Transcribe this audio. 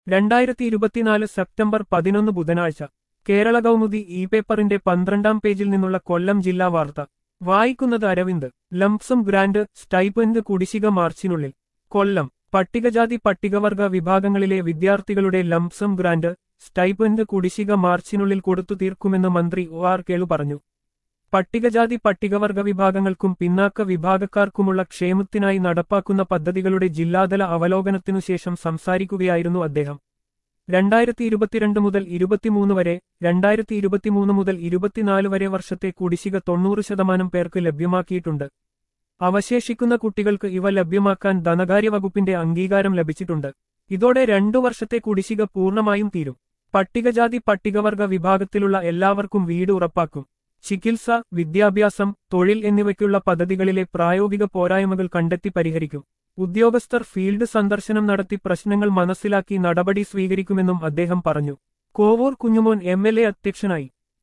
2024 September 11 ബുധനാഴ്ച Kerala Kaumudi E പേപ്പറിന്റെ 12-ാം പേജിൽ നിന്നുള്ള കൊല്ലം ജില്ലാ വാർത്ത വായിക്കുന്നത് അരവിന്ദ്. ലംപ്സം ഗ്രാന്റ് സ്റ്റൈപ്പൻഡ് കുടിശ്ശിക മാർച്ചിനുള്ളിൽ. കൊല്ലം. പട്ടികജാതി പട്ടികവർഗ വിഭാഗങ്ങളിലെ വിദ്യാർത്ഥികളുടെ ലംപ്സം ഗ്രാന്റ് സ്റ്റൈപ്പൻഡ് കുടിശ്ശിക മാർച്ചിനുള്ളിൽ കൊടുത്തു തീർക്കുമെന്ന് മന്ത്രി ഒ ആർ കേളു പറഞ്ഞു. പട്ടികജാതി പട്ടികവർഗ വിഭാഗങ്ങൾക്കും പിന്നാക്ക വിഭാഗക്കാർക്കുമുള്ള ക്ഷേമത്തിനായി നടപ്പാക്കുന്ന പദ്ധതികളുടെ ജില്ലാതല അവലോകനത്തിനുശേഷം സംസാരിക്കുകയായിരുന്നു അദ്ദേഹം. 2022 മുതൽ 23 വരെ, 2023 മുതൽ 24 വരെ വർഷത്തെ കുടിശ്ശിക 90% പേർക്ക് ലഭ്യമാക്കിയിട്ടുണ്ട്. അവശേഷിക്കുന്ന കുട്ടികൾക്ക് ഇവ ലഭ്യമാക്കാൻ ധനകാര്യ വകുപ്പിന്റെ അംഗീകാരം ലഭിച്ചിട്ടുണ്ട്. ഇതോടെ 2 വർഷത്തെ കുടിശ്ശിക പൂർണ്ണമായും തീരും. പട്ടികജാതി പട്ടികവർഗ വിഭാഗത്തിലുള്ള എല്ലാവർക്കും വീട് ഉറപ്പാക്കും. ചികിത്സ, വിദ്യാഭ്യാസം, തൊഴിൽ എന്നിവയ്ക്കുള്ള പദ്ധതികളിലെ പ്രായോഗിക പോരായ്മകൾ കണ്ടെത്തി പരിഹരിക്കും. ഉദ്യോഗസ്ഥർ ഫീൽഡ് സന്ദർശനം നടത്തി പ്രശ്നങ്ങൾ മനസ്സിലാക്കി നടപടി സ്വീകരിക്കുമെന്നും അദ്ദേഹം പറഞ്ഞു. കോവൂർ കുഞ്ഞുമോൻ MLA അധ്യക്ഷനായി.